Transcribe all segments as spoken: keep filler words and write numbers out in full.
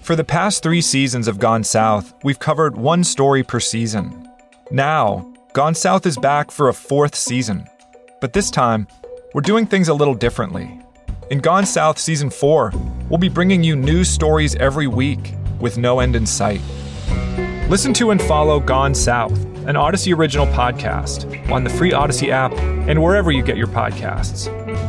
For the past three seasons of Gone South, we've covered one story per season. Now, Gone South is back for a fourth season. But this time, we're doing things a little differently. In Gone South Season four, we'll be bringing you news stories every week with no end in sight. Listen to and follow Gone South, an Odyssey original podcast, on the free Odyssey app and wherever you get your podcasts.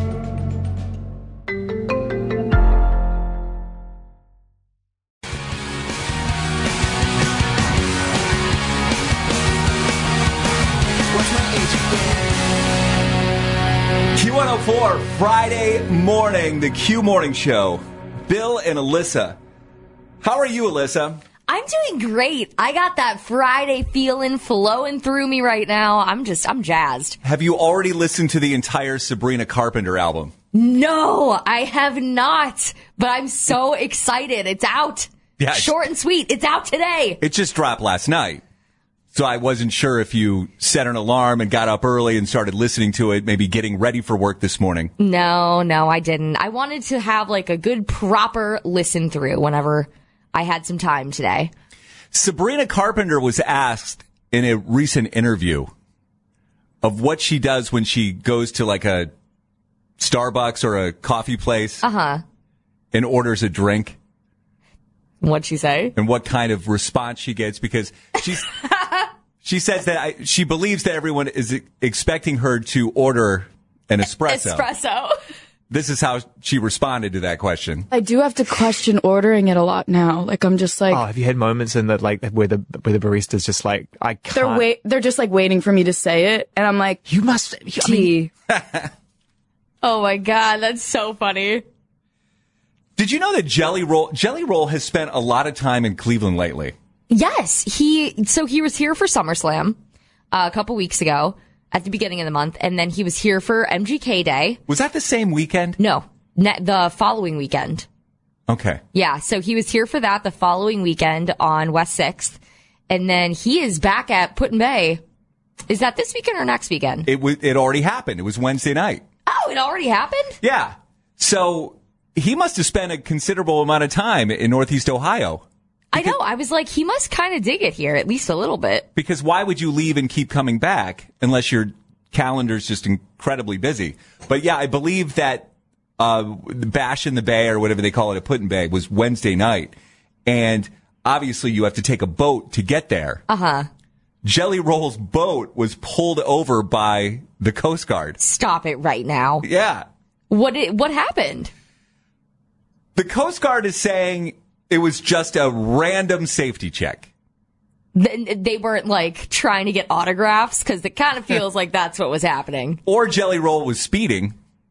Q one oh four, Friday morning, the Q Morning Show. Bill and Alyssa. How are you, Alyssa? I'm doing great. I got that Friday feeling flowing through me right now. I'm just, I'm jazzed. Have you already listened to the entire Sabrina Carpenter album? No, I have not, but I'm so excited. It's out. Yeah, Short and sweet. It's out today. It just dropped last night. So I wasn't sure if you set an alarm and got up early and started listening to it, maybe getting ready for work this morning. No, no, I didn't. I wanted to have like a good, proper listen through whenever I had some time today. Sabrina Carpenter was asked in a recent interview of what she does when she goes to like a Starbucks or a coffee place uh-huh. and orders a drink. What'd she say? And what kind of response she gets, because she's she says that I, she believes that everyone is expecting her to order an espresso. Espresso. This is how she responded to that question. I do have to question ordering it a lot now. Like, I'm just like, oh, have you had moments in that, like, where the where the barista's just like, I can't. They're wait. They're just like waiting for me to say it, and I'm like, you must. I tea. mean, Oh my God, that's so funny. Did you know that Jelly Roll Jelly Roll has spent a lot of time in Cleveland lately? Yes, he. So he was here for SummerSlam uh, a couple weeks ago at the beginning of the month, and then he was here for M G K Day. Was that the same weekend? No, ne- the following weekend. Okay. Yeah, so he was here for that the following weekend on West sixth, and then he is back at Put in Bay. Is that this weekend or next weekend? It w- it already happened. It was Wednesday night. Oh, it already happened? Yeah. So he must have spent a considerable amount of time in Northeast Ohio. I know. I was like, he must kind of dig it here, at least a little bit. Because why would you leave and keep coming back unless your calendar's just incredibly busy? But yeah, I believe that uh Bash in the Bay, or whatever they call it at Put in Bay, was Wednesday night. And obviously you have to take a boat to get there. Uh-huh. Jelly Roll's boat was pulled over by the Coast Guard. Stop it right now. Yeah. What did, what happened? The Coast Guard is saying it was just a random safety check. Th- They weren't like trying to get autographs, because it kind of feels like that's what was happening. Or Jelly Roll was speeding.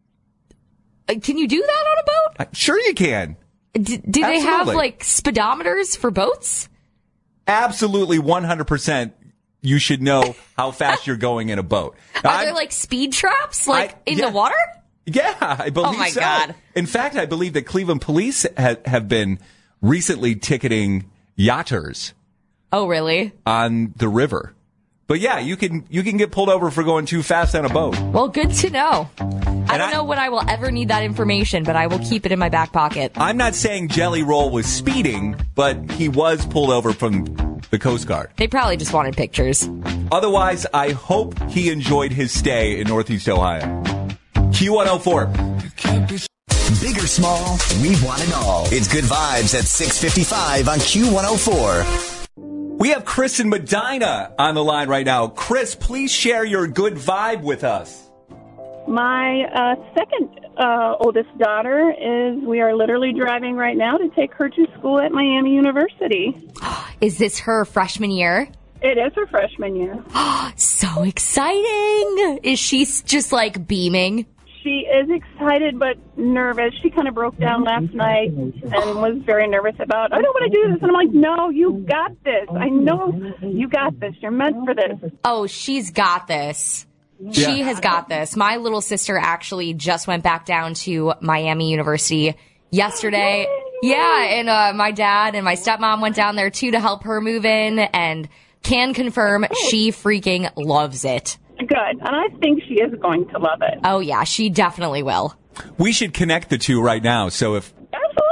Uh, Can you do that on a boat? Uh, Sure you can. D- do they have Absolutely. like speedometers for boats? Absolutely one hundred percent you should know how fast you're going in a boat. Are I'm- there like speed traps like I- in yeah. the water? Yeah, I believe Oh, my so. God. In fact, I believe that Cleveland police ha- have been recently ticketing yachters Oh, really? on the river. But yeah, you can you can get pulled over for going too fast on a boat. Well, good to know. I don't I- know when I will ever need that information, but I will keep it in my back pocket. I'm not saying Jelly Roll was speeding, but he was pulled over from the Coast Guard. They probably just wanted pictures. Otherwise, I hope he enjoyed his stay in Northeast Ohio. Q one oh four. Big or small, we want it all. It's Good Vibes at six fifty-five on Q one oh four. We have Chris and Medina on the line right now. Chris, please share your good vibe with us. My uh, second uh, oldest daughter is, we are literally driving right now to take her to school at Miami University. Is this her freshman year? It is her freshman year. So exciting. Is she s- just like beaming? She is excited but nervous. She kind of broke down last night and was very nervous about, I don't want to do this. And I'm like, no, you got this. I know you got this. You're meant for this. Oh, she's got this. She Yeah. has got this. My little sister actually just went back down to Miami University yesterday. Yeah, and uh, my dad and my stepmom went down there too to help her move in, and can confirm she freaking loves it. Good. And I think she is going to love it. Oh yeah, she definitely will. We should connect the two right now. So if Absolutely.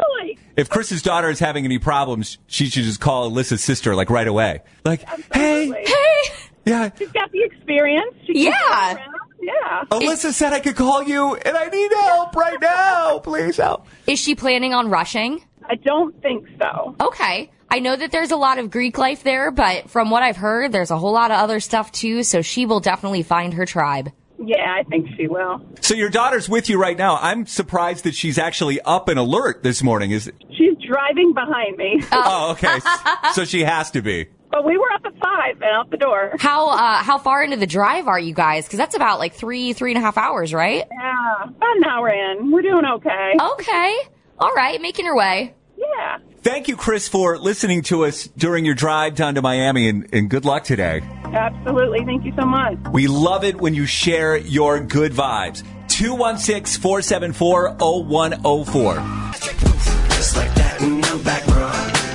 if Chris's daughter is having any problems, she should just call Alyssa's sister, like, right away. Like, hey, Hey. yeah, She's got the experience. She can Yeah. go around. Yeah. Alyssa said I could call you, and I need help right now. Please help. Is she planning on rushing? I don't think so. Okay. I know that there's a lot of Greek life there, but from what I've heard, there's a whole lot of other stuff too, so she will definitely find her tribe. Yeah, I think she will. So your daughter's with you right now. I'm surprised that she's actually up and alert this morning. Is She's driving behind me. Oh, okay. So she has to be. But we were up at five and out the door. How uh, how far into the drive are you guys? Because that's about like three, three and a half hours, right? Yeah, about an hour in. We're doing okay. Okay. All right, making her way. Yeah. Thank you, Chris, for listening to us during your drive down to Miami, and, and good luck today. Absolutely. Thank you so much. We love it when you share your good vibes. two one six, four seven four, zero one zero four. Just like that, and I'm back, bro.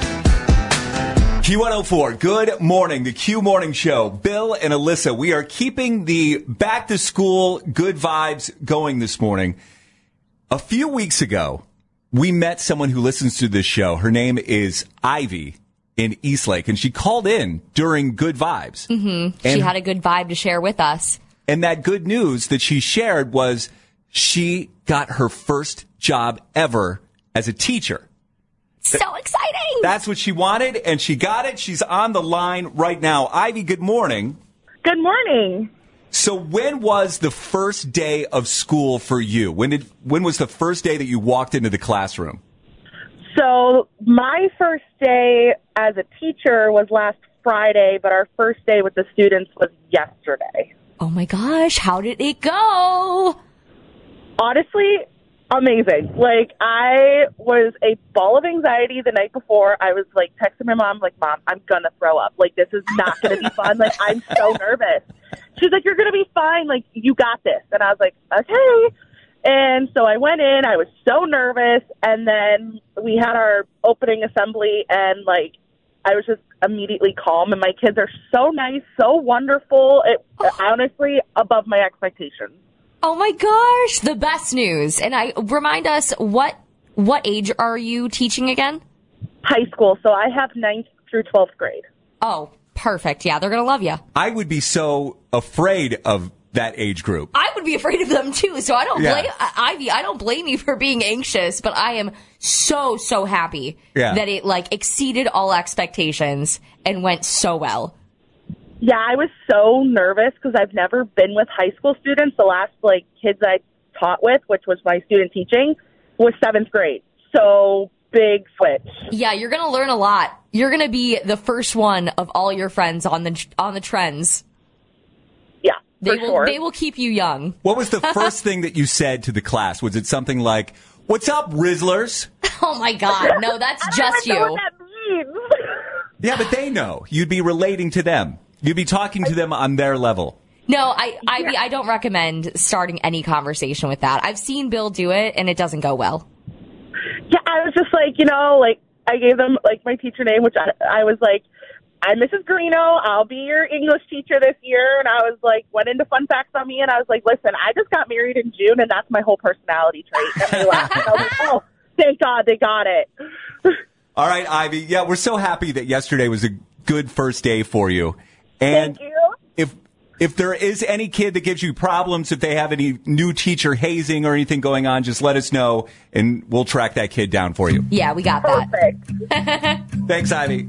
Q one oh four, good morning. The Q Morning Show. Bill and Alyssa, we are keeping the back to school good vibes going this morning. A few weeks ago, we met someone who listens to this show. Her name is Ivy in Eastlake, and she called in during Good Vibes. Mm-hmm. She And- had a good vibe to share with us. And that good news that she shared was she got her first job ever as a teacher. So exciting! That's what she wanted, and she got it. She's on the line right now. Ivy, good morning. Good morning. So when was the first day of school for you? When did when was the first day that you walked into the classroom? So my first day as a teacher was last Friday, but our first day with the students was yesterday. Oh my gosh, how did it go? Honestly, amazing. Like, I was a ball of anxiety the night before. I was, like, texting my mom, like, Mom, I'm going to throw up. Like, this is not going to be fun. Like, I'm so nervous. She's like, you're going to be fine. Like, you got this. And I was like, okay. And so I went in. I was so nervous. And then we had our opening assembly, and, like, I was just immediately calm. And my kids are so nice, so wonderful. It honestly above my expectations. Oh my gosh, the best news. And I remind us, what what age are you teaching again? High school. So I have ninth through twelfth grade. Oh, perfect. Yeah, they're going to love you. I would be so afraid of that age group. I would be afraid of them too. So I don't Yeah. blame Ivy. I don't blame you for being anxious, but I am so, so happy Yeah. that it like exceeded all expectations and went so well. Yeah, I was so nervous because I've never been with high school students. The last, like, kids I taught with, which was my student teaching, was seventh grade. So, big switch. Yeah, you're going to learn a lot. You're going to be the first one of all your friends on the on the trends. Yeah, They for will sure. they will keep you young. What was the first thing that you said to the class? Was it something like, "What's up, Rizzlers?" Oh my god. No, that's I don't just even know you. what that means. Yeah, but they know. You'd be relating to them. You'd be talking to them on their level. No, I I, I don't recommend starting any conversation with that. I've seen Bill do it, and it doesn't go well. Yeah, I was just like, you know, like, I gave them, like, my teacher name, which I, I was like, I'm Missus Greeno. I'll be your English teacher this year. And I was like, went into fun facts on me, and I was like, listen, I just got married in June, and that's my whole personality trait. And they laughed. And I was like, oh, thank God they got it. All right, Ivy. Yeah, we're so happy that yesterday was a good first day for you. And Thank you. if if there is any kid that gives you problems, if they have any new teacher hazing or anything going on, just let us know, and we'll track that kid down for you. Yeah, we got that. Perfect. Thanks, Ivy.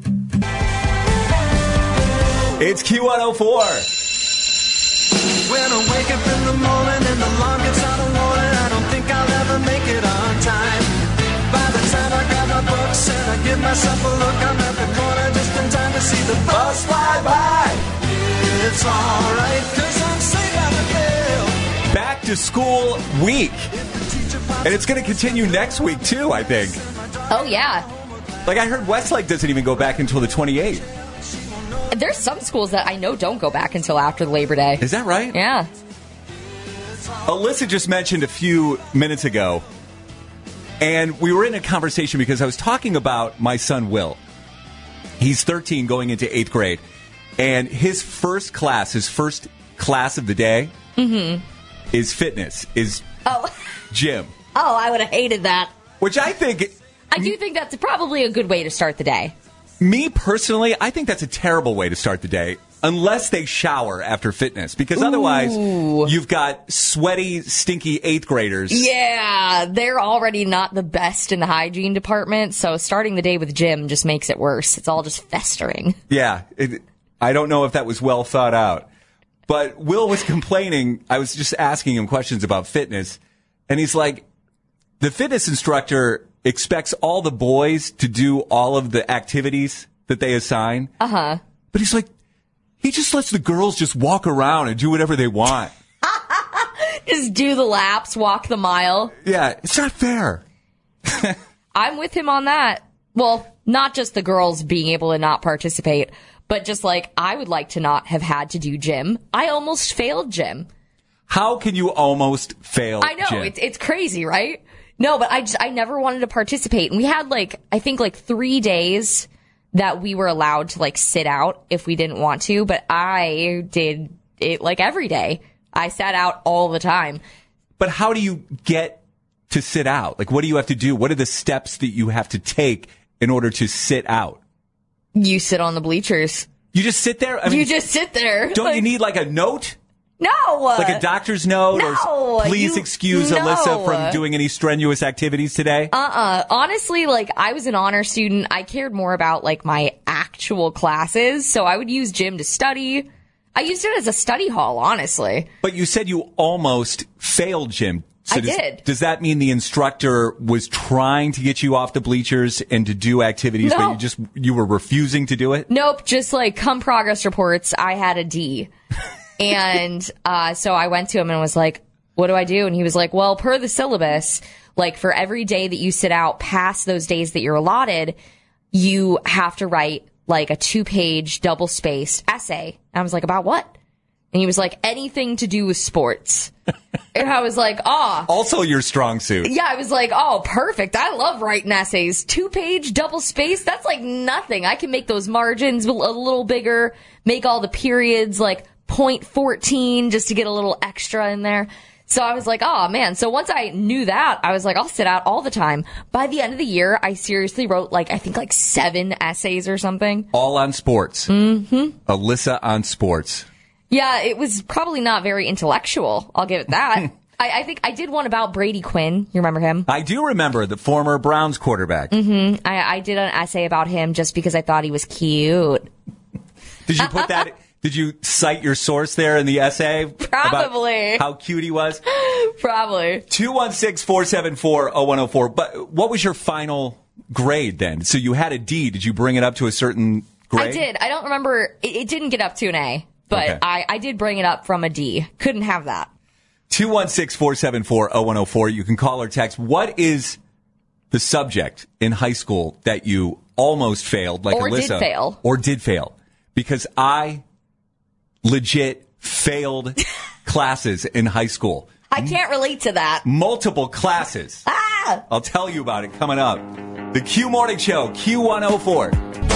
It's Q one oh four. When I wake up in the morning and the alarm gets out of warning, I don't think I'll ever make it on time. By the time I grab my books and I give myself a look, I'm at the corner just in time to see the bus fly by. It's alright, cause I'm safe out of jail. Back to school week. And it's going to continue next week, too, I think. Oh yeah. Like, I heard Westlake doesn't even go back until the twenty-eighth. There's some schools that I know don't go back until after Labor Day. Is that right? Yeah. Alyssa just mentioned a few minutes ago, and we were in a conversation because I was talking about my son, Will. He's thirteen, going into eighth grade. And his first class, his first class of the day Mm-hmm. is fitness, is Oh. gym. Oh, I would have hated that. Which I think I do think that's probably a good way to start the day. Me personally, I think that's a terrible way to start the day, unless they shower after fitness, because otherwise Ooh. you've got sweaty, stinky eighth graders. Yeah, they're already not the best in the hygiene department, so starting the day with gym just makes it worse. It's all just festering. Yeah, it, I don't know if that was well thought out. But Will was complaining. I was just asking him questions about fitness, and he's like, the fitness instructor expects all the boys to do all of the activities that they assign. Uh-huh. But he's like, he just lets the girls just walk around and do whatever they want. Just do the laps, walk the mile. Yeah, it's not fair. I'm with him on that. Well, not just the girls being able to not participate, but just like I would like to not have had to do gym. I almost failed gym. How can you almost fail I know, gym? it's it's crazy, right? No, but I just, I never wanted to participate. And we had like, I think like three days that we were allowed to like sit out if we didn't want to, but I did it like every day. I sat out all the time. But how do you get to sit out? Like, what do you have to do? What are the steps that you have to take in order to sit out? You sit on the bleachers. You just sit there? I mean, you just sit there. Don't like, you need like a note? No. Like a doctor's note? No, or please you- excuse no. Alyssa from doing any strenuous activities today? Uh-uh. Honestly, like, I was an honor student. I cared more about, like, my actual classes. So I would use gym to study. I used it as a study hall, honestly. But you said you almost failed gym. So I does, did. Does that mean the instructor was trying to get you off the bleachers and to do activities, No. but you just, you were refusing to do it? Nope. Just, like, come progress reports, I had a D. And uh so I went to him and was like, what do I do? And he was like, well, per the syllabus, like, for every day that you sit out past those days that you're allotted, you have to write, like, a two-page double-spaced essay. And I was like, about what? And he was like, anything to do with sports. And I was like, oh. Also your strong suit. Yeah, I was like, oh, perfect. I love writing essays. Two-page double-spaced, that's like nothing. I can make those margins a little bigger, make all the periods, like, point fourteen just to get a little extra in there. So I was like, oh man. So once I knew that, I was like, I'll sit out all the time. By the end of the year, I seriously wrote like, I think like seven essays or something. All on sports. Mm-hmm. Alyssa on sports. Yeah, it was probably not very intellectual. I'll give it that. I, I think I did one about Brady Quinn. You remember him? I do remember the former Browns quarterback. Mm-hmm. I, I did an essay about him just because I thought he was cute. Did you put that... Did you cite your source there in the essay? Probably. About how cute he was? Probably. two one six, four seven four, zero one zero four. But what was your final grade then? So you had a D. Did you bring it up to a certain grade? I did. I don't remember. It, it didn't get up to an A, but Okay. I, I did bring it up from a D. Couldn't have that. two one six, four seven four, zero one zero four. You can call or text. What is the subject in high school that you almost failed, like Or did Alyssa? fail. Or did fail? Because I legit failed classes in high school. I can't relate to that. Multiple classes. Ah! I'll tell you about it coming up. The Q Morning Show, Q one oh four.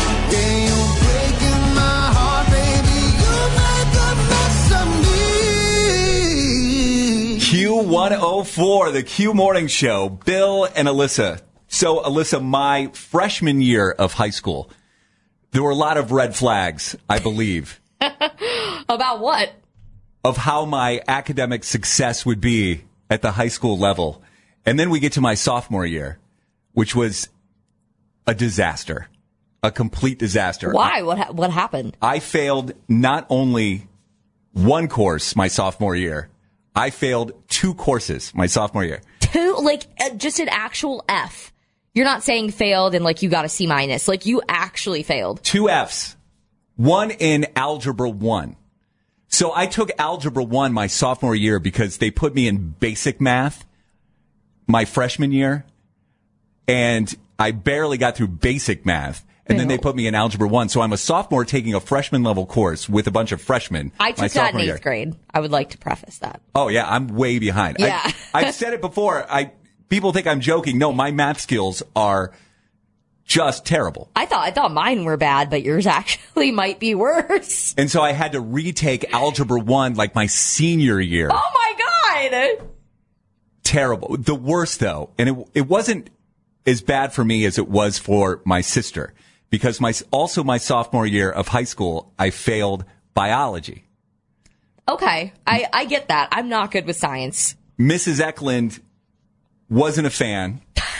Q one oh four, the Q Morning Show, Bill and Alyssa. So, Alyssa, my freshman year of high school, there were a lot of red flags, I believe. About what? Of how my academic success would be at the high school level. And then we get to my sophomore year, which was a disaster, a complete disaster. Why? What ha- what happened? I failed not only one course my sophomore year, I failed two courses my sophomore year. Two? Like, uh, just an actual F. You're not saying failed and like you got a C minus. Like, you actually failed. Two Fs. One in Algebra one. So I took Algebra one my sophomore year because they put me in basic math my freshman year, and I barely got through basic math. And then they put me in Algebra one. So I'm a sophomore taking a freshman level course with a bunch of freshmen. I my took that in sophomore eighth year. grade. I would like to preface that. Oh, yeah, I'm way behind. Yeah. I, I've said it before. I People think I'm joking. No, my math skills are just terrible. I thought I thought mine were bad, but yours actually might be worse. And so I had to retake Algebra one like my senior year. Oh my god! Terrible. The worst, though, and it, it wasn't as bad for me as it was for my sister, because my also my sophomore year of high school, I failed biology. Okay, I, I get that. I'm not good with science. Missus Eklund wasn't a fan.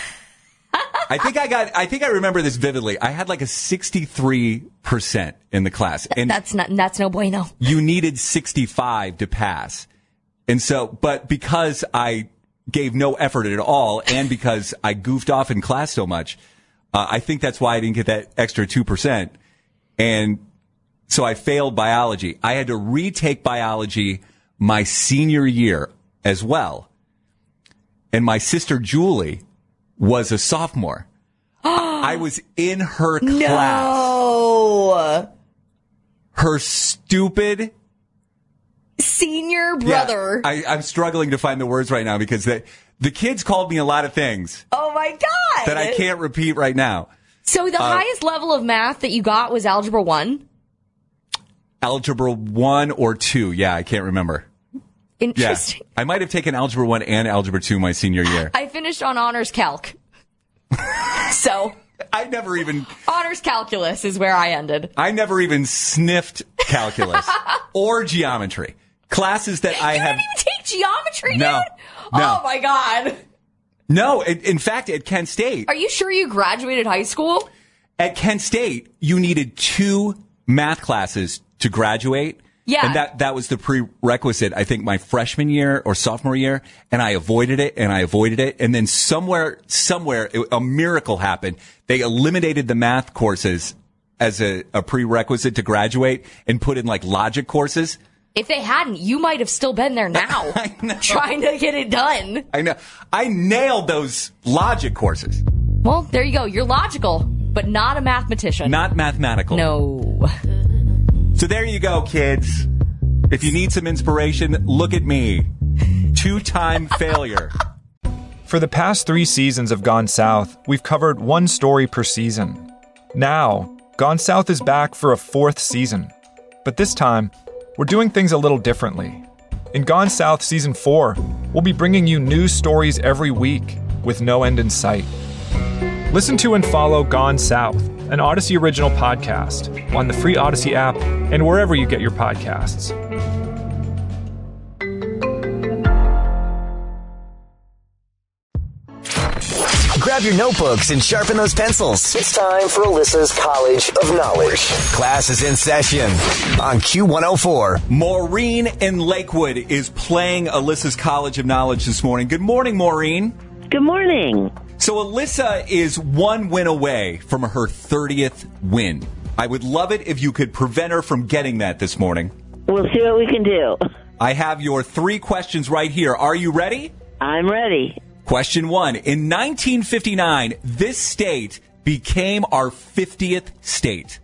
I think I got, I think I remember this vividly. I had like a sixty-three percent in the class. And that's not, that's no bueno. You needed sixty-five to pass. And so, but because I gave no effort at all and because I goofed off in class so much, uh, I think that's why I didn't get that extra two percent. And so I failed biology. I had to retake biology my senior year as well. And my sister Julie was a sophomore. I was in her class. No. Her stupid senior brother. Yeah, I, I'm struggling to find the words right now because the, the kids called me a lot of things. Oh my God. That I can't repeat right now. So the uh, highest level of math that you got was algebra one? Algebra one or two. Yeah, I can't remember. Interesting. Yeah. I might have taken algebra one and algebra two my senior year. I finished on honors calc. So I never even honors calculus is where I ended. I never even sniffed calculus or geometry. Classes that I you have. You didn't even take geometry, no, dude? No. Oh my God. No, in, in fact, at Kent State. Are you sure you graduated high school? At Kent State, you needed two math classes to graduate. Yeah. And that, that was the prerequisite, I think, my freshman year or sophomore year. And I avoided it and I avoided it. And then somewhere, somewhere, it, a miracle happened. They eliminated the math courses as a, a prerequisite to graduate and put in like logic courses. If they hadn't, you might have still been there now trying to get it done. I know. I nailed those logic courses. Well, there you go. You're logical, but not a mathematician. Not mathematical. No. So there you go, kids. If you need some inspiration, look at me. Two-time failure. For the past three seasons of Gone South, we've covered one story per season. Now, Gone South is back for a fourth season. But this time, we're doing things a little differently. In Gone South Season four, we'll be bringing you new stories every week with no end in sight. Listen to and follow Gone South, an Odyssey original podcast, on the free Odyssey app and wherever you get your podcasts. Grab your notebooks and sharpen those pencils. It's time for Alyssa's College of Knowledge. Class is in session on Q one oh four. Maureen in Lakewood is playing Alyssa's College of Knowledge this morning. Good morning, Maureen. Good morning. So Alyssa is one win away from her thirtieth win. I would love it if you could prevent her from getting that this morning. We'll see what we can do. I have your three questions right here. Are you ready? I'm ready. Question one. In nineteen fifty-nine, this state became our fiftieth state.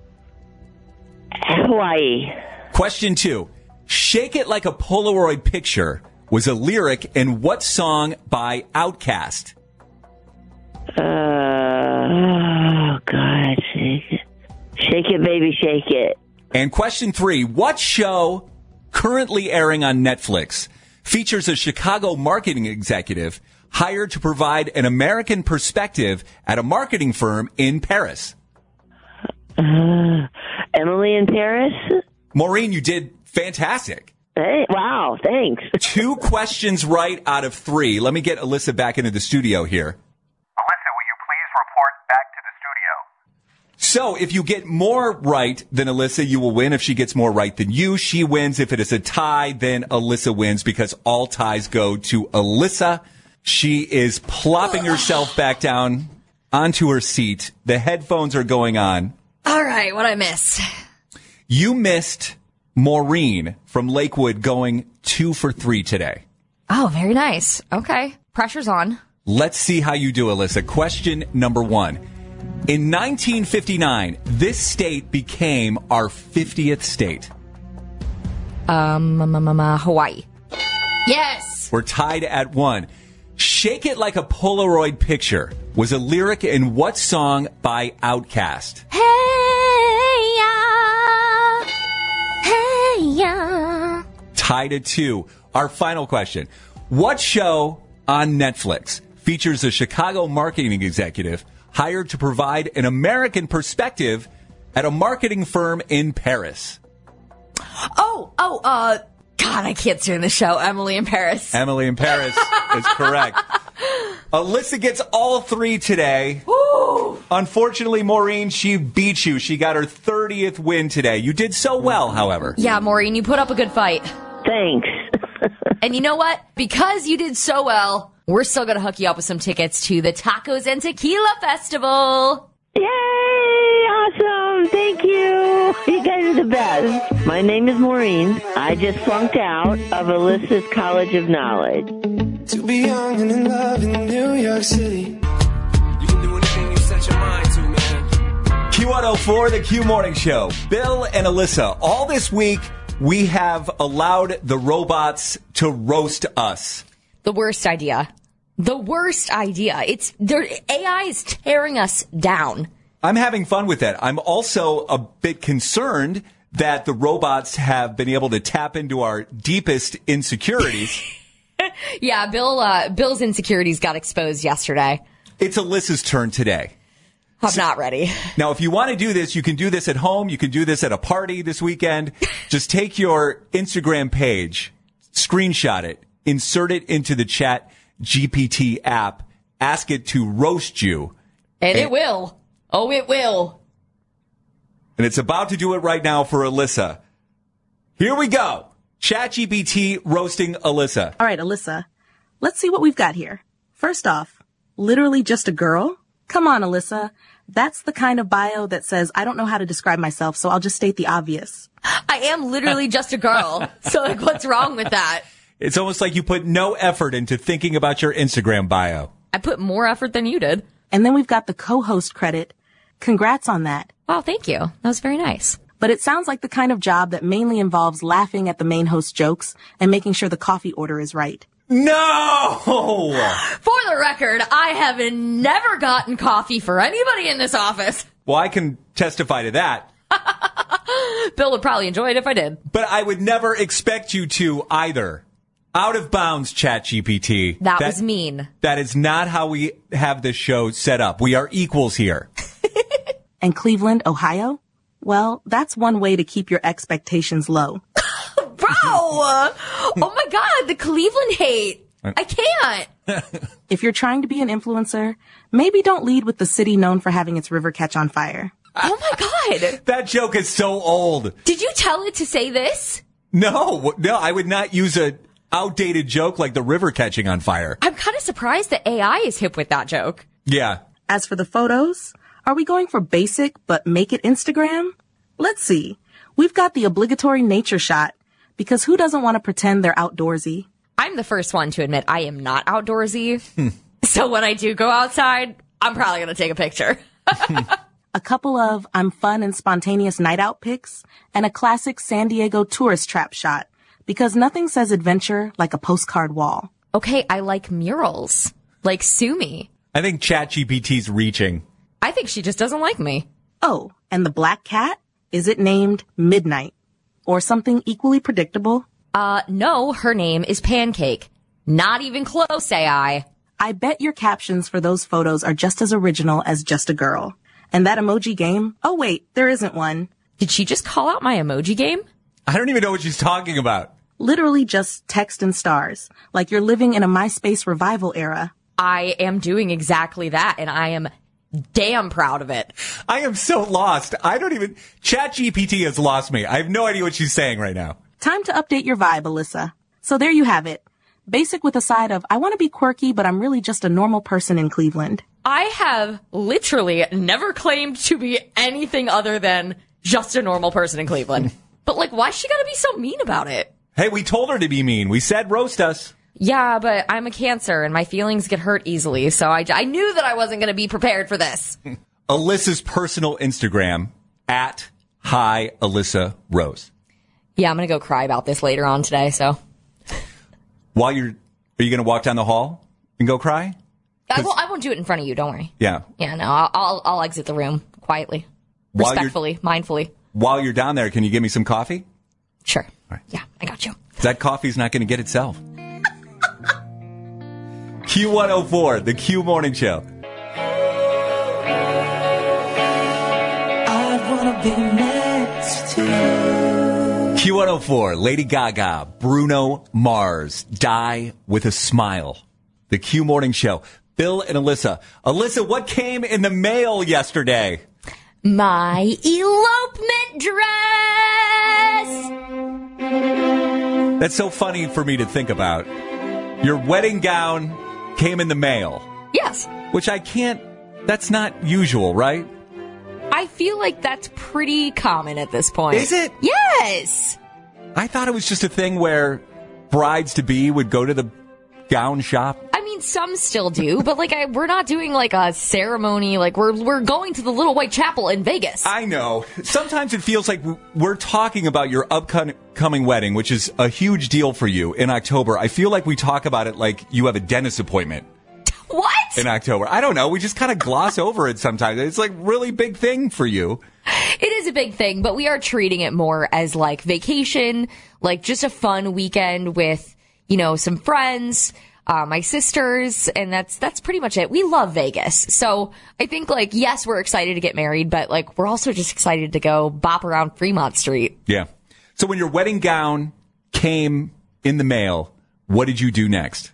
Hawaii. Question two. Shake It Like a Polaroid Picture was a lyric in what song by Outkast? Uh, oh, God. Shake it. Shake it, baby, shake it. And question three. What show currently airing on Netflix features a Chicago marketing executive hired to provide an American perspective at a marketing firm in Paris? Uh, Emily in Paris? Maureen, you did fantastic. Hey, wow, thanks. Two questions right out of three. Let me get Alyssa back into the studio here. Alyssa, will you please report back to the studio? So if you get more right than Alyssa, you will win. If she gets more right than you, she wins. If it is a tie, then Alyssa wins because all ties go to Alyssa. She is plopping herself back down onto her seat. The headphones are going on. All right, what I miss? You missed Maureen from Lakewood going two for three today. Oh, very nice. Okay, pressure's on. Let's see how you do, Alyssa. Question number one. In nineteen fifty-nine, this state became our fiftieth state. Um, um, um, um, Hawaii. Yes! We're tied at one. Shake It Like a Polaroid Picture was a lyric in what song by Outkast? Hey, ya. Hey, ya. Tied at two. Our final question. What show on Netflix features a Chicago marketing executive hired to provide an American perspective at a marketing firm in Paris. Oh, oh, uh, God, I can't stand the show. Emily in Paris. Emily in Paris is correct. Alyssa gets all three today. Woo! Unfortunately, Maureen, she beat you. She got her thirtieth win today. You did so well, however. Yeah, Maureen, you put up a good fight. Thanks. And you know what? Because you did so well, we're still going to hook you up with some tickets to the Tacos and Tequila Festival. Yay! Awesome! Thank you! You guys are the best. My name is Maureen. I just flunked out of Alyssa's College of Knowledge. To be young and in love in New York City. You can do anything you set your mind to, man. Q one oh four, the Q Morning Show. Bill and Alyssa, all this week, we have allowed the robots to roast us. The worst idea. The worst idea. It's there, A I is tearing us down. I'm having fun with that. I'm also a bit concerned that the robots have been able to tap into our deepest insecurities. Yeah, Bill. Uh, Bill's insecurities got exposed yesterday. It's Alyssa's turn today. I'm so, not ready. Now, if you want to do this, you can do this at home. You can do this at a party this weekend. Just take your Instagram page, screenshot it, insert it into the Chat G P T app, ask it to roast you. And, and it and, will. Oh, it will. And it's about to do it right now for Alyssa. Here we go. ChatGPT roasting Alyssa. All right, Alyssa, let's see what we've got here. First off, literally just a girl? Come on, Alyssa. That's the kind of bio that says, I don't know how to describe myself, so I'll just state the obvious. I am literally just a girl. So, like, what's wrong with that? It's almost like you put no effort into thinking about your Instagram bio. I put more effort than you did. And then we've got the co-host credit. Congrats on that. Wow, thank you. That was very nice. But it sounds like the kind of job that mainly involves laughing at the main host's jokes and making sure the coffee order is right. No! For the record, I have never gotten coffee for anybody in this office. Well, I can testify to that. Bill would probably enjoy it if I did. But I would never expect you to either. Out of bounds, ChatGPT. That, that was mean. That is not how we have this show set up. We are equals here. And Cleveland, Ohio? Well, that's one way to keep your expectations low. Bro! Oh my God, the Cleveland hate. I can't. If you're trying to be an influencer, maybe don't lead with the city known for having its river catch on fire. Oh my God. That joke is so old. Did you tell it to say this? No, no, I would not use a outdated joke like the river catching on fire. I'm kind of surprised that A I is hip with that joke. Yeah. As for the photos, are we going for basic but make it Instagram? Let's see. We've got the obligatory nature shot, because who doesn't want to pretend they're outdoorsy? I'm the first one to admit I am not outdoorsy. So when I do go outside, I'm probably going to take a picture. A couple of I'm fun and spontaneous night out pics, and a classic San Diego tourist trap shot, because nothing says adventure like a postcard wall. Okay, I like murals. Like, sue me. I think ChatGPT's reaching. I think she just doesn't like me. Oh, and the black cat? Is it named Midnight? Or something equally predictable? Uh, no, her name is Pancake. Not even close, A I. I bet your captions for those photos are just as original as just a girl. And that emoji game? Oh wait, there isn't one. Did she just call out my emoji game? I don't even know what she's talking about. Literally just text and stars, like you're living in a MySpace revival era. I am doing exactly that, and I am damn proud of it. I am so lost. I don't even... ChatGPT has lost me. I have no idea what she's saying right now. Time to update your vibe, Alyssa. So there you have it. Basic with a side of, I want to be quirky, but I'm really just a normal person in Cleveland. I have literally never claimed to be anything other than just a normal person in Cleveland. But, like, why she gotta be so mean about it? Hey, we told her to be mean. We said roast us. Yeah, but I'm a Cancer, and my feelings get hurt easily, so I, I knew that I wasn't going to be prepared for this. Alyssa's personal Instagram, at Hi Alyssa Rose. Yeah, I'm going to go cry about this later on today, so. While you're, are you going to walk down the hall and go cry? I won't, I won't do it in front of you, don't worry. Yeah. Yeah, no, I'll, I'll, I'll exit the room quietly, While respectfully, mindfully. While you're down there, can you give me some coffee? Sure. All right. Yeah, I got you. That coffee's not going to get itself. Q one oh four, the Q Morning Show. I wanna be next to you. Q one oh four, Lady Gaga, Bruno Mars, Die with a Smile. The Q Morning Show. Bill and Alyssa. Alyssa, what came in the mail yesterday? My elopement dress. That's so funny for me to think about. Your wedding gown came in the mail. Yes. Which I can't, that's not usual, right? I feel like that's pretty common at this point. Is it? Yes. I thought it was just a thing where brides-to-be would go to the gown shop. I mean, some still do, but like, I, we're not doing like a ceremony. Like, we're we're going to the Little White Chapel in Vegas. I know. Sometimes it feels like we're talking about your upcoming wedding, which is a huge deal for you in October. I feel like we talk about it like you have a dentist appointment. What? In October. I don't know. We just kind of gloss over it sometimes. It's like really big thing for you. It is a big thing, but we are treating it more as like vacation, like just a fun weekend with, you know, some friends, uh, my sisters, and that's that's pretty much it. We love Vegas. So I think, like, yes, we're excited to get married, but like we're also just excited to go bop around Fremont Street. Yeah. So when your wedding gown came in the mail, what did you do next?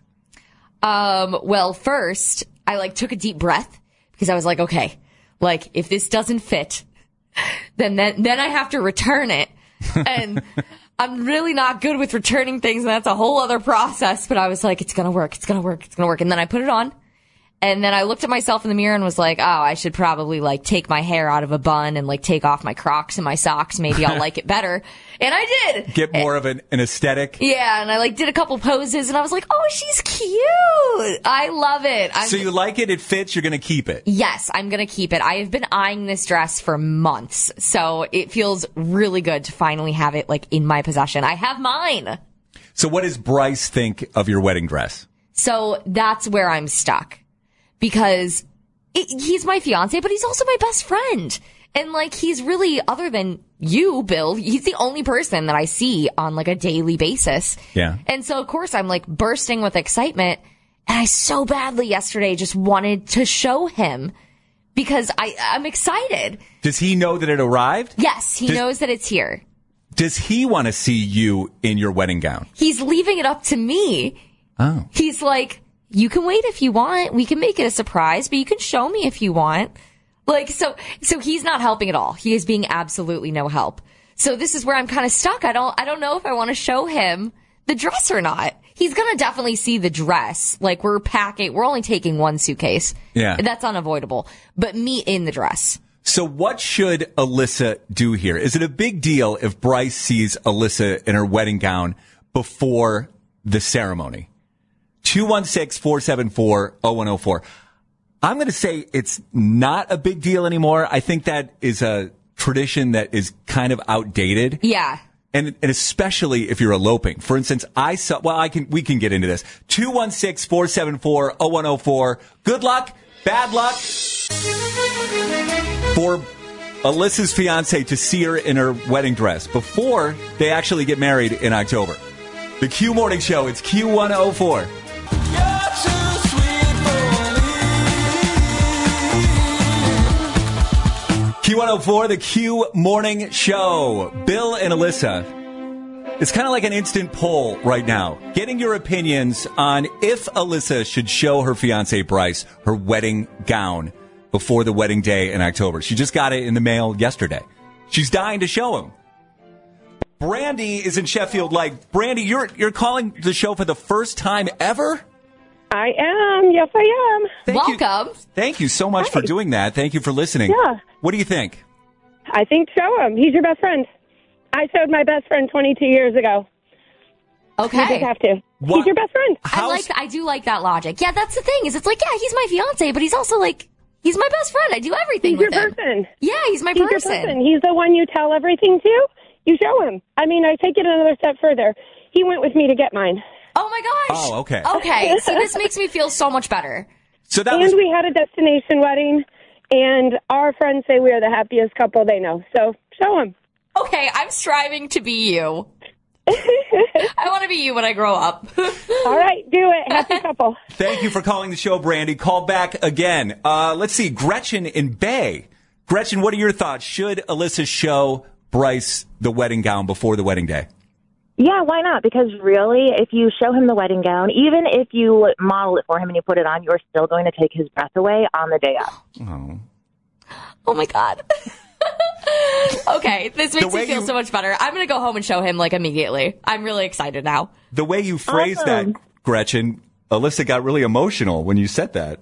Um, well, first, I like took a deep breath because I was like, okay, like if this doesn't fit, then then, then I have to return it. And I'm really not good with returning things, and that's a whole other process. But I was like, it's going to work. It's going to work. It's going to work. And then I put it on. And then I looked at myself in the mirror and was like, oh, I should probably like take my hair out of a bun and like take off my Crocs and my socks. Maybe I'll like it better. And I did. Get more of an, an aesthetic. Yeah. And I like did a couple poses and I was like, oh, she's cute. I love it. I'm, so you like it? It fits. You're going to keep it. Yes, I'm going to keep it. I have been eyeing this dress for months. So it feels really good to finally have it like in my possession. I have mine. So what does Bryce think of your wedding dress? So that's where I'm stuck. Because it, he's my fiance, but he's also my best friend. And like, he's really, other than you, Bill, he's the only person that I see on like a daily basis. Yeah. And so of course I'm like bursting with excitement. And I so badly yesterday just wanted to show him because I, I'm excited. Does he know that it arrived? Yes, he does, knows that it's here. Does he want to see you in your wedding gown? He's leaving it up to me. Oh. He's like, you can wait if you want. We can make it a surprise, but you can show me if you want. Like, so, so he's not helping at all. He is being absolutely no help. So this is where I'm kind of stuck. I don't, I don't know if I want to show him the dress or not. He's going to definitely see the dress. Like, we're packing, we're only taking one suitcase. Yeah. That's unavoidable. But me in the dress. So what should Alyssa do here? Is it a big deal if Bryce sees Alyssa in her wedding gown before the ceremony? two one six, four seven four, zero one zero four. I'm going to say it's not a big deal anymore. I think that is a tradition that is kind of outdated. Yeah. And, and especially if you're eloping. For instance, I saw, well, I can, we can get into this. two one six, four seven four, zero one zero four. Good luck. Bad luck. For Alyssa's fiance to see her in her wedding dress before they actually get married in October. The Q Morning Show. It's Q one oh four. Q one oh four, the Q Morning Show. Bill and Alyssa. It's kind of like an instant poll right now. Getting your opinions on if Alyssa should show her fiancé Bryce her wedding gown before the wedding day in October. She just got it in the mail yesterday. She's dying to show him. Brandy is in Sheffield Lake. Brandy, you're you're calling the show for the first time ever? I am. Yes, I am. Thank Welcome. You, thank you so much Hi. for doing that. Thank you for listening. Yeah. What do you think? I think show him. He's your best friend. I showed my best friend twenty-two years ago. Okay. You just have to. What? He's your best friend. I like, I do like that logic. Yeah, that's the thing is it's like, yeah, he's my fiance, but he's also like, he's my best friend. I do everything He's with your him. person. Yeah, he's my He's person. your person. He's the one you tell everything to. You show him. I mean, I take it another step further. He went with me to get mine. Oh my gosh. Oh, okay. Okay. See, this makes me feel so much better. So that and was, we had a destination wedding, and our friends say we are the happiest couple they know. So show him. Okay, I'm striving to be you. I want to be you when I grow up. All right, do it. Happy couple. Thank you for calling the show, Brandy. Call back again. Uh, let's see. Gretchen in Bay. Gretchen, what are your thoughts? Should Alyssa show Bryce the wedding gown before the wedding day? Yeah, why not? Because really, if you show him the wedding gown, even if you model it for him and you put it on, you're still going to take his breath away on the day of. Oh, oh my God. Okay, this makes me feel you, so much better. I'm going to go home and show him, like, immediately. I'm really excited now. The way you phrased Awesome. that, Gretchen, Alyssa got really emotional when you said that.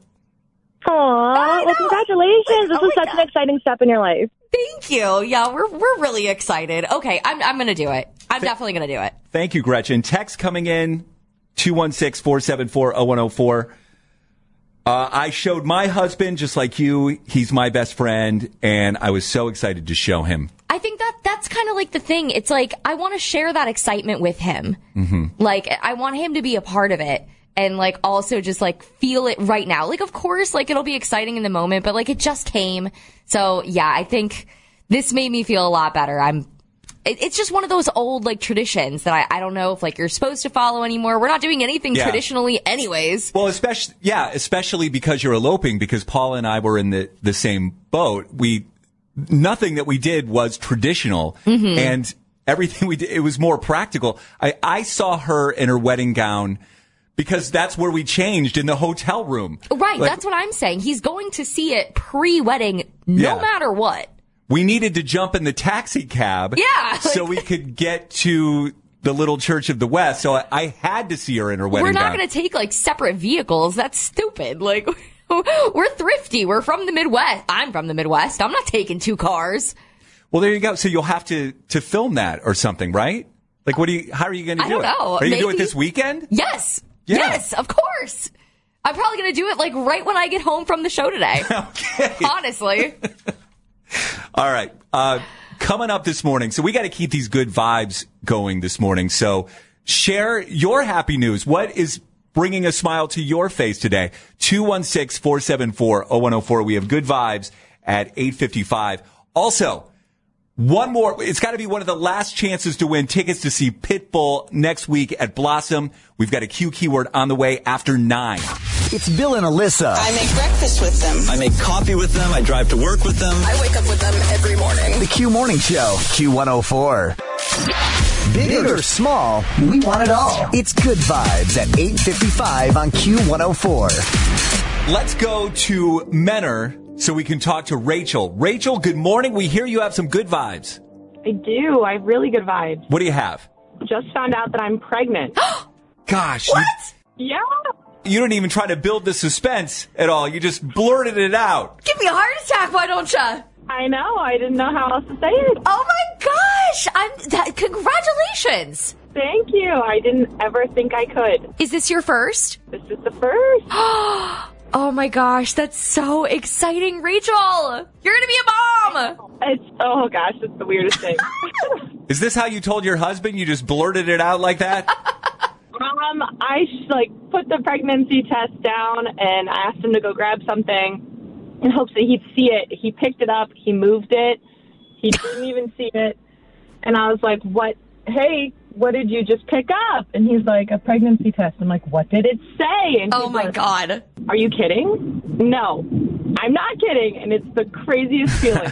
Aw, well, congratulations. This Oh is my such God. an exciting step in your life. Thank you. Yeah, we're we're really excited. Okay, I'm I'm going to do it. I'm definitely going to do it. Thank you, Gretchen. Text coming in, two one six, four seven four, zero one zero four. Uh, I showed my husband, just like you. He's my best friend, and I was so excited to show him. I think that that's kind of like the thing. It's like, I want to share that excitement with him. Mm-hmm. Like, I want him to be a part of it. And, like, also just, like, feel it right now. Like, of course, like, it'll be exciting in the moment, but, like, it just came. So, yeah, I think this made me feel a lot better. I'm, it, it's just one of those old, like, traditions that I, I don't know if, like, you're supposed to follow anymore. We're not doing anything Yeah. traditionally anyways. Well, especially, yeah, especially because you're eloping, because Paula and I were in the, the same boat. We, nothing that we did was traditional. Mhm. And everything we did, it was more practical. I, I saw her in her wedding gown because that's where we changed, in the hotel room. Right, Like, that's what I'm saying. He's going to see it pre-wedding no Yeah. matter what. we needed to jump in the taxi cab. Yeah, so we could get to the Little Church of the West. So I, I had to see her in her wedding We're not gown. going to take, like, separate vehicles. That's stupid. Like, we're thrifty. We're from the Midwest. I'm from the Midwest. I'm not taking two cars. Well, there you go. So you'll have to, to film that or something, right? Like, what do you, how are you going to I do don't it? know. Are you going to do it Maybe. this weekend? Yes. Yeah. Yes, of course. I'm probably going to do it, like, right when I get home from the show today. Okay. Honestly. All right. Uh, coming up this morning. So we got to keep these good vibes going this morning. So share your happy news. What is bringing a smile to your face today? two one six, four seven four, zero one zero four. We have good vibes at eight fifty-five. Also, one more. It's got to be one of the last chances to win tickets to see Pitbull next week at Blossom. We've got a Q keyword on the way after nine. It's Bill and Alyssa. I make breakfast with them. I make coffee with them. I drive to work with them. I wake up with them every morning. The Q Morning Show, Q one oh four. Big, Big or small, we want it all. It's Good Vibes at eight fifty-five on Q one oh four. Let's go to Menor so we can talk to Rachel. Rachel, good morning. We hear you have some good vibes. I do. I have really good vibes. What do you have? Just found out that I'm pregnant. Gosh. What? Yeah. You, you didn't even try to build the suspense at all. You just blurted it out. Give me a heart attack, why don't ya? I know. I didn't know how else to say it. Oh my gosh! I'm that, congratulations. Thank you. I didn't ever think I could. Is this your first? This is the first. Oh my gosh, that's so exciting, Rachel! You're gonna be a mom! It's oh gosh, it's the weirdest thing. Is this how you told your husband? You just blurted it out like that? um, I like put the pregnancy test down and I asked him to go grab something in hopes that he'd see it. He picked it up. He moved it. He didn't even see it. And I was like, "What? Hey, what did you just pick up?" And he's like, "A pregnancy test." I'm like, "What did it say?" And oh he's my like, God. Are you kidding? No, I'm not kidding. And it's the craziest feeling.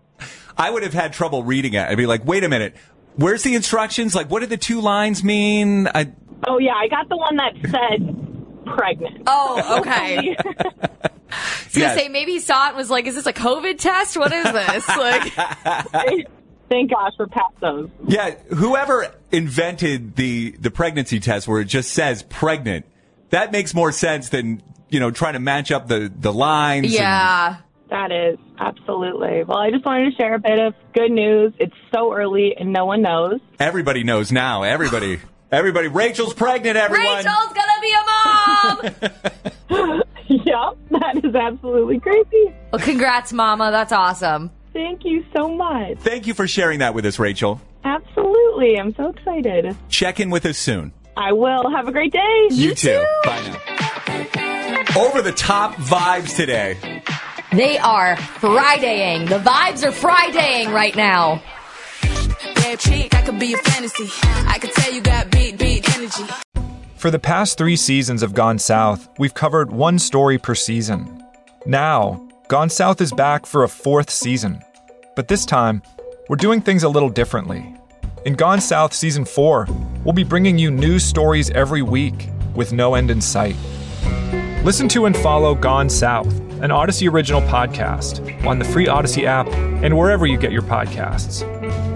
I would have had trouble reading it. I'd be like, wait a minute. Where's the instructions? Like, what did the two lines mean? I... Oh, yeah. I got the one that said pregnant. Oh, okay. I was gonna Yes. say, maybe he saw it and was like, is this a COVID test? What is this? Like, Thank gosh we're past those. Yeah, whoever invented the, the pregnancy test where it just says pregnant, that makes more sense than, you know, trying to match up the, the lines. yeah. That is, absolutely. Well, I just wanted to share a bit of good news. It's so early and no one knows. And everybody knows now. Everybody. Everybody. Rachel's pregnant, everyone. Rachel's gonna be a mom! Yep, that is absolutely crazy. Well, congrats, Mama. That's awesome. Thank you so much. Thank you for sharing that with us, Rachel. Absolutely. I'm so excited. Check in with us soon. I will. Have a great day. You, too. Bye now. Over the top vibes today. They are Fridaying. The vibes are Fridaying right now. bad chick, I could be a fantasy. I could tell you got big, big energy. For the past three seasons of Gone South, we've covered one story per season. Now, Gone South is back for a fourth season. But this time, we're doing things a little differently. In Gone South Season four, we'll be bringing you new stories every week with no end in sight. Listen to and follow Gone South, an Odyssey original podcast, on the free Odyssey app and wherever you get your podcasts.